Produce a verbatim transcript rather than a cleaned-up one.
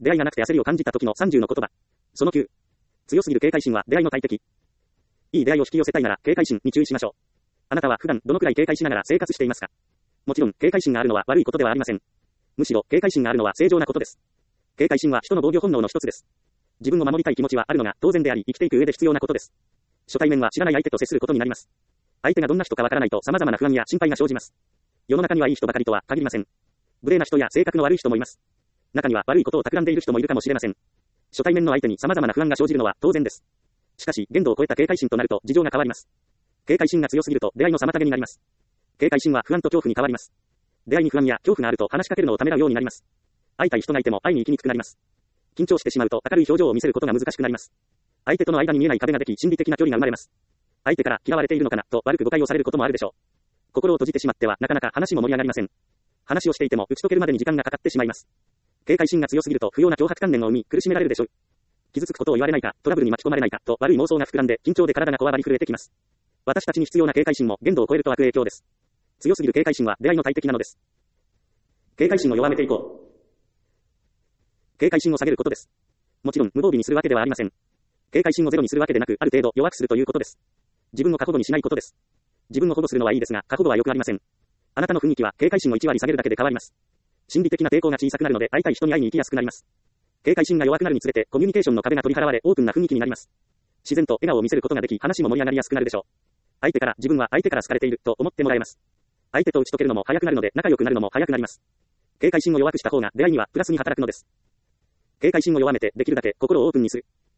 出会いがなくて焦りを感じた時のさんじゅうの言葉。そのきゅう。強すぎる警戒心は出会いの大敵。いい出会いを引き寄せたいなら警戒心に注意しましょう。あなたは普段どのくらい警戒しながら生活していますか？もちろん警戒心があるのは悪いことではありません。むしろ警戒心があるのは正常なことです。警戒心は人の防御本能の一つです。自分を守りたい気持ちはあるのが当然であり生きていく上で必要なことです。初対面は知らない相手と接することになります。相手がどんな人かわからないと様々な不安や心配が生じます。世の中にはいい人ばかりとは限りません。無礼な人や性格の悪い人もいます。中には悪いことを企んでいる人もいるかもしれません。初対面の相手に様々な不安が生じるのは当然です。しかし、限度を超えた警戒心となると事情が変わります。警戒心が強すぎると出会いの妨げになります。警戒心は不安と恐怖に変わります。出会いに不安や恐怖があると話しかけるのをためらうようになります。会いたい人がいても会いに行きにくくなります。緊張してしまうと明るい表情を見せることが難しくなります。相手との間に見えない壁ができ心理的な距離が生まれます。相手から嫌われているのかなと悪く誤解をされることもあるでしょう。心を閉じてしまってはなかなか話も盛り上がりません。話をしていても打ち解けるまでに時間がかかってしまいます。警戒心が強すぎると不要な脅迫観念を生み苦しめられるでしょう。傷つくことを言われないか、トラブルに巻き込まれないかと悪い妄想が膨らんで緊張で体がこわばり震えてきます。私たちに必要な警戒心も限度を超えると悪影響です。強すぎる警戒心は出会いの大敵なのです。警戒心を弱めていこう。警戒心を下げることです。もちろん無防備にするわけではありません。警戒心をゼロにするわけでなく、ある程度弱くするということです。自分を過保護にしないことです。自分を保護するのはいいですが、過保護は良くありません。あなたの雰囲気は警戒心をいち割下げるだけで変わります。心理的な抵抗が小さくなるので、会いたい人に会いに行きやすくなります。警戒心が弱くなるにつれて、コミュニケーションの壁が取り払われ、オープンな雰囲気になります。自然と笑顔を見せることができ、話も盛り上がりやすくなるでしょう。相手から、自分は相手から好かれていると思ってもらえます。相手と打ち解けるのも早くなるので、仲良くなるのも早くなります。警戒心を弱くした方が出会いにはプラスに働くのです。警戒心を弱めて、できるだけ心をオープンにする。